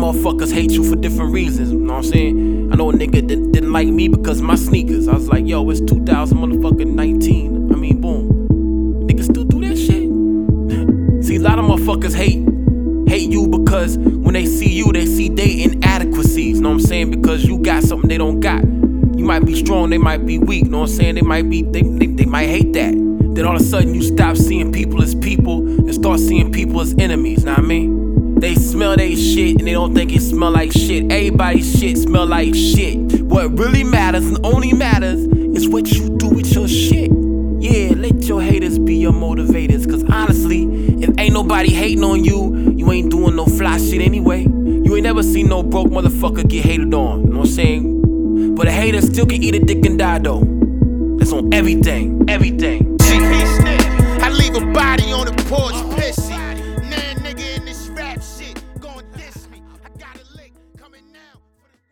motherfuckers hate you for different reasons, you know what I'm saying? I know a nigga didn't like me because of my sneakers. I was like, yo, it's 2019. I mean, boom. Niggas still do that shit? See, a lot of motherfuckers hate you because when they see you, they see their inadequacies, you know what I'm saying? Because you got something they don't got. You might be strong, they might be weak, you know what I'm saying? They might hate that. Then all of a sudden you stop seeing people as people and start seeing people as enemies, you know what I mean? They smell they shit and they don't think it smell like shit. Everybody's shit smell like shit. What really matters and only matters is what you do with your shit. Yeah, let your haters be your motivators, cause honestly, if ain't nobody hating on you, you ain't doing no fly shit anyway. You ain't never seen no broke motherfucker get hated on, you know what I'm saying? But a hater still can eat a dick and die though. That's on everything, everything. I leave a body on